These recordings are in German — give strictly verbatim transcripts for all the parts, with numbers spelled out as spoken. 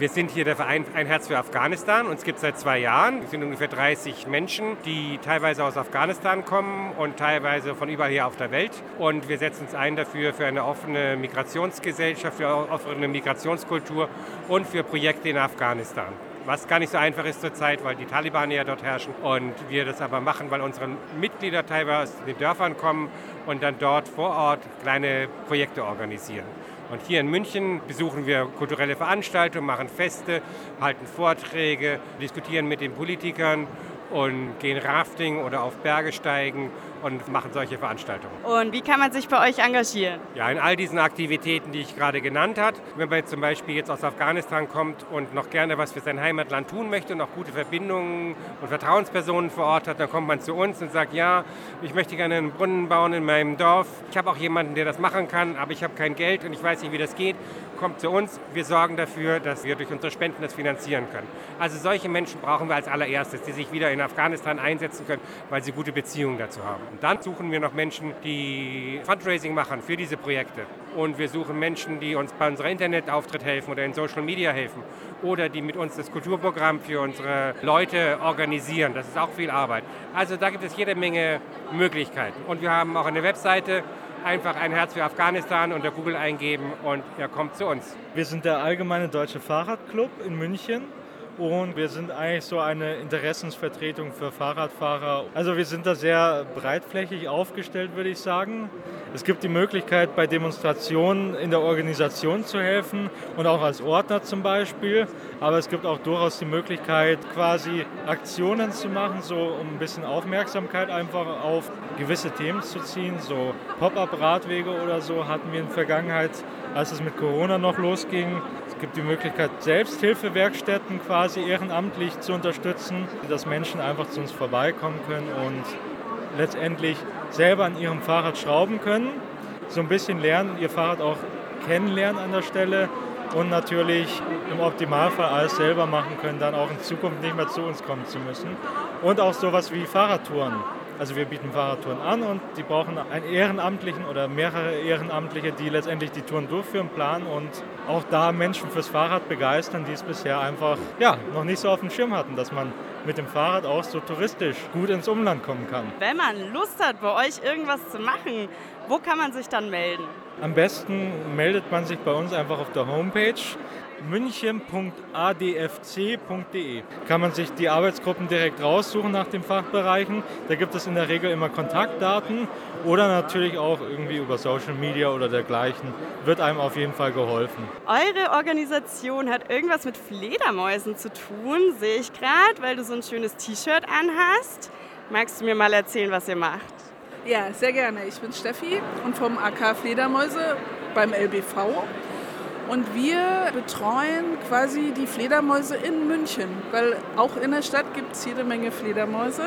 Wir sind hier der Verein Ein Herz für Afghanistan. Uns gibt es seit zwei Jahren. Es sind ungefähr dreißig Menschen, die teilweise aus Afghanistan kommen und teilweise von überall hier auf der Welt. Und wir setzen uns ein dafür für eine offene Migrationsgesellschaft, für eine offene Migrationskultur und für Projekte in Afghanistan. Was gar nicht so einfach ist zurzeit, weil die Taliban ja dort herrschen und wir das aber machen, weil unsere Mitglieder teilweise aus den Dörfern kommen und dann dort vor Ort kleine Projekte organisieren. Und hier in München besuchen wir kulturelle Veranstaltungen, machen Feste, halten Vorträge, diskutieren mit den Politikern und gehen Rafting oder auf Berge steigen und machen solche Veranstaltungen. Und wie kann man sich bei euch engagieren? Ja, in all diesen Aktivitäten, die ich gerade genannt habe. Wenn man jetzt zum Beispiel jetzt aus Afghanistan kommt und noch gerne was für sein Heimatland tun möchte und auch gute Verbindungen und Vertrauenspersonen vor Ort hat, dann kommt man zu uns und sagt, ja, ich möchte gerne einen Brunnen bauen in meinem Dorf. Ich habe auch jemanden, der das machen kann, aber ich habe kein Geld und ich weiß nicht, wie das geht. Kommt zu uns, wir sorgen dafür, dass wir durch unsere Spenden das finanzieren können. Also solche Menschen brauchen wir als allererstes, die sich wieder in Afghanistan einsetzen können, weil sie gute Beziehungen dazu haben. Und dann suchen wir noch Menschen, die Fundraising machen für diese Projekte. Und wir suchen Menschen, die uns bei unserem Internetauftritt helfen oder in Social Media helfen. Oder die mit uns das Kulturprogramm für unsere Leute organisieren. Das ist auch viel Arbeit. Also da gibt es jede Menge Möglichkeiten. Und wir haben auch eine Webseite, einfach Ein Herz für Afghanistan unter Google eingeben und er kommt zu uns. Wir sind der Allgemeine Deutsche Fahrradclub in München. Und wir sind eigentlich so eine Interessensvertretung für Fahrradfahrer. Also wir sind da sehr breitflächig aufgestellt, würde ich sagen. Es gibt die Möglichkeit, bei Demonstrationen in der Organisation zu helfen und auch als Ordner zum Beispiel. Aber es gibt auch durchaus die Möglichkeit, quasi Aktionen zu machen, so um ein bisschen Aufmerksamkeit einfach auf gewisse Themen zu ziehen. So Pop-up-Radwege oder so hatten wir in der Vergangenheit, als es mit Corona noch losging. Es gibt die Möglichkeit, Selbsthilfewerkstätten quasi ehrenamtlich zu unterstützen, dass Menschen einfach zu uns vorbeikommen können und letztendlich selber an ihrem Fahrrad schrauben können, so ein bisschen lernen, ihr Fahrrad auch kennenlernen an der Stelle und natürlich im Optimalfall alles selber machen können, dann auch in Zukunft nicht mehr zu uns kommen zu müssen. Und auch sowas wie Fahrradtouren. Also wir bieten Fahrradtouren an und die brauchen einen Ehrenamtlichen oder mehrere Ehrenamtliche, die letztendlich die Touren durchführen, planen und auch da Menschen fürs Fahrrad begeistern, die es bisher einfach ja, noch nicht so auf dem Schirm hatten, dass man mit dem Fahrrad auch so touristisch gut ins Umland kommen kann. Wenn man Lust hat, bei euch irgendwas zu machen, wo kann man sich dann melden? Am besten meldet man sich bei uns einfach auf der Homepage münchen punkt a d f c punkt d e. Kann man sich die Arbeitsgruppen direkt raussuchen nach den Fachbereichen. Da gibt es in der Regel immer Kontaktdaten oder natürlich auch irgendwie über Social Media oder dergleichen. Wird einem auf jeden Fall geholfen. Eure Organisation hat irgendwas mit Fledermäusen zu tun, sehe ich gerade, weil du so ein schönes T-Shirt anhast. Magst du mir mal erzählen, was ihr macht? Ja, sehr gerne. Ich bin Steffi und vom A K Fledermäuse beim L B V. Und wir betreuen quasi die Fledermäuse in München, weil auch in der Stadt gibt es jede Menge Fledermäuse.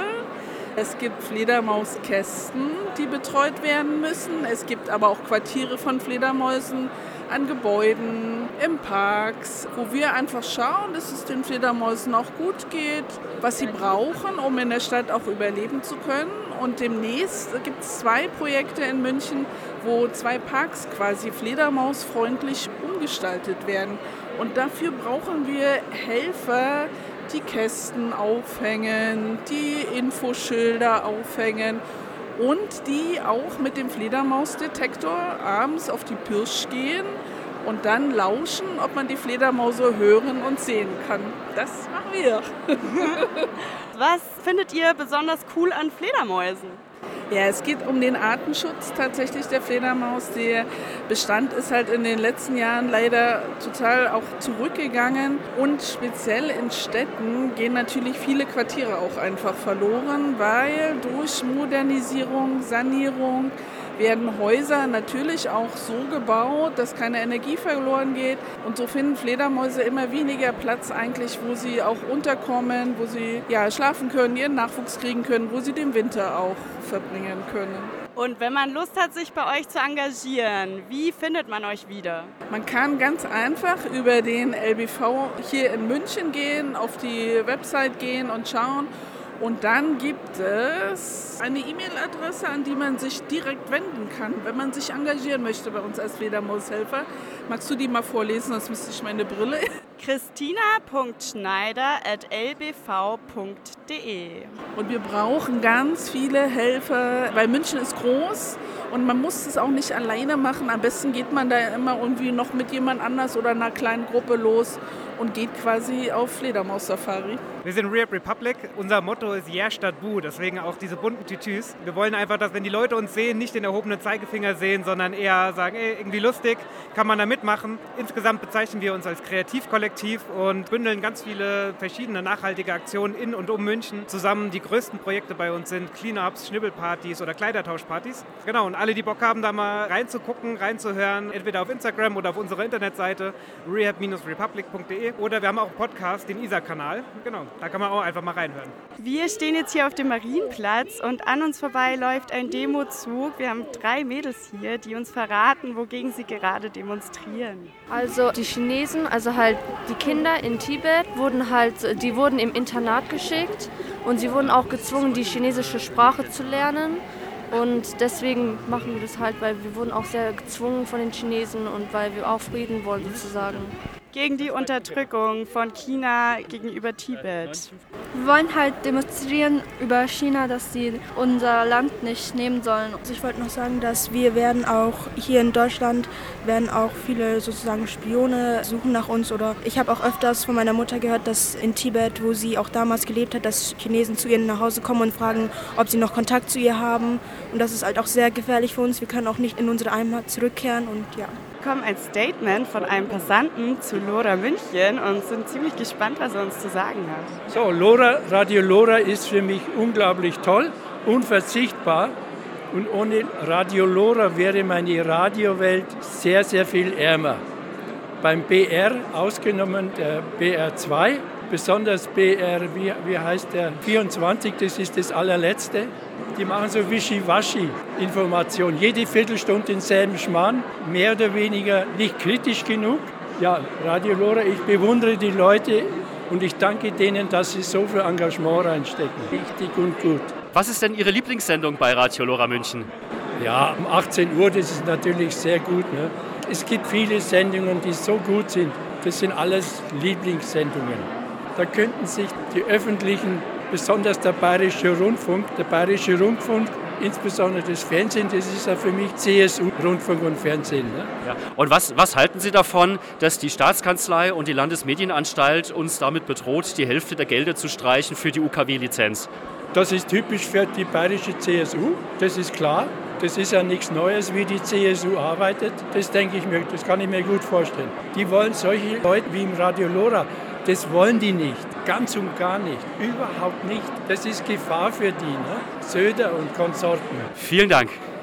Es gibt Fledermauskästen, die betreut werden müssen. Es gibt aber auch Quartiere von Fledermäusen an Gebäuden, im Parks, wo wir einfach schauen, dass es den Fledermäusen auch gut geht, was sie brauchen, um in der Stadt auch überleben zu können. Und demnächst gibt es zwei Projekte in München, wo zwei Parks quasi fledermausfreundlich umgestaltet werden. Und dafür brauchen wir Helfer, die Kästen aufhängen, die Infoschilder aufhängen und die auch mit dem Fledermausdetektor abends auf die Pirsch gehen und dann lauschen, ob man die Fledermäuse hören und sehen kann. Das machen wir. Was findet ihr besonders cool an Fledermäusen? Ja, es geht um den Artenschutz tatsächlich der Fledermaus. Der Bestand ist halt in den letzten Jahren leider total auch zurückgegangen. Und speziell in Städten gehen natürlich viele Quartiere auch einfach verloren, weil durch Modernisierung, Sanierung werden Häuser natürlich auch so gebaut, dass keine Energie verloren geht. Und so finden Fledermäuse immer weniger Platz eigentlich, wo sie auch unterkommen, wo sie ja, schlafen können, ihren Nachwuchs kriegen können, wo sie den Winter auch verbringen können. Und wenn man Lust hat, sich bei euch zu engagieren, wie findet man euch wieder? Man kann ganz einfach über den L B V hier in München gehen, auf die Website gehen und schauen. Und dann gibt es eine E-Mail-Adresse, an die man sich direkt wenden kann, wenn man sich engagieren möchte bei uns als Fledermaushelfer. Magst du die mal vorlesen, sonst müsste ich meine Brille... christina punkt schneider at l b v punkt d e. Und wir brauchen ganz viele Helfer, weil München ist groß und man muss es auch nicht alleine machen. Am besten geht man da immer irgendwie noch mit jemand anders oder einer kleinen Gruppe los und geht quasi auf Fledermaus-Safari. Wir sind Rehab Republic. Unser Motto ist Yeah statt Bu, deswegen auch diese bunten Tütüs. Wir wollen einfach, dass wenn die Leute uns sehen, nicht den erhobenen Zeigefinger sehen, sondern eher sagen, ey, irgendwie lustig, kann man da mitmachen. Insgesamt bezeichnen wir uns als Kreativkollektiv und bündeln ganz viele verschiedene nachhaltige Aktionen in und um München zusammen. Die größten Projekte bei uns sind Cleanups, Schnibbelpartys oder Kleidertauschpartys. Genau, und alle, die Bock haben, da mal reinzugucken, reinzuhören, entweder auf Instagram oder auf unserer Internetseite rehab Republic punkt de oder wir haben auch einen Podcast, den I S A-Kanal. Genau, da kann man auch einfach mal reinhören. Wir stehen jetzt hier auf dem Marienplatz und an uns vorbei läuft ein Demozug. Wir haben drei Mädels hier, die uns verraten, wogegen sie gerade demonstrieren. Also die Chinesen, also halt die Kinder in Tibet, wurden halt, die wurden im Internat geschickt und sie wurden auch gezwungen, die chinesische Sprache zu lernen. Und deswegen machen wir das halt, weil wir wurden auch sehr gezwungen von den Chinesen und weil wir auch Frieden wollen sozusagen. Gegen die Unterdrückung von China gegenüber Tibet. Wir wollen halt demonstrieren über China, dass sie unser Land nicht nehmen sollen. Also ich wollte noch sagen, dass wir werden auch hier in Deutschland, werden auch viele sozusagen Spione suchen nach uns. Oder ich habe auch öfters von meiner Mutter gehört, dass in Tibet, wo sie auch damals gelebt hat, dass Chinesen zu ihr nach Hause kommen und fragen, ob sie noch Kontakt zu ihr haben. Und das ist halt auch sehr gefährlich für uns. Wir können auch nicht in unsere Heimat zurückkehren und ja. Wir bekommen ein Statement von einem Passanten zu LoRa München und sind ziemlich gespannt, was er uns zu sagen hat. So, LoRa, Radio LoRa ist für mich unglaublich toll, unverzichtbar. Und ohne Radio LoRa wäre meine Radiowelt sehr, sehr viel ärmer. Beim B R, ausgenommen der B R zwei, besonders B R, wie, wie heißt der, vierundzwanzig, das ist das allerletzte. Die machen so Wischiwaschi-Informationen. Jede Viertelstunde denselben Schmarrn, mehr oder weniger nicht kritisch genug. Ja, Radio LoRa, ich bewundere die Leute und ich danke denen, dass sie so viel Engagement reinstecken. Richtig und gut. Was ist denn Ihre Lieblingssendung bei Radio LoRa München? Ja, um achtzehn Uhr, das ist natürlich sehr gut. Ne? Es gibt viele Sendungen, die so gut sind. Das sind alles Lieblingssendungen. Da könnten sich die öffentlichen, besonders der Bayerische Rundfunk, der Bayerische Rundfunk, insbesondere das Fernsehen, das ist ja für mich C S U-Rundfunk und Fernsehen. Ne? Ja. Und was, was halten Sie davon, dass die Staatskanzlei und die Landesmedienanstalt uns damit bedroht, die Hälfte der Gelder zu streichen für die U K W-Lizenz? Das ist typisch für die bayerische C S U, das ist klar. Das ist ja nichts Neues, wie die C S U arbeitet. Das denke ich mir, das kann ich mir gut vorstellen. Die wollen solche Leute wie im Radio LoRa, das wollen die nicht, ganz und gar nicht, überhaupt nicht. Das ist Gefahr für die, ne? Söder und Konsorten. Vielen Dank.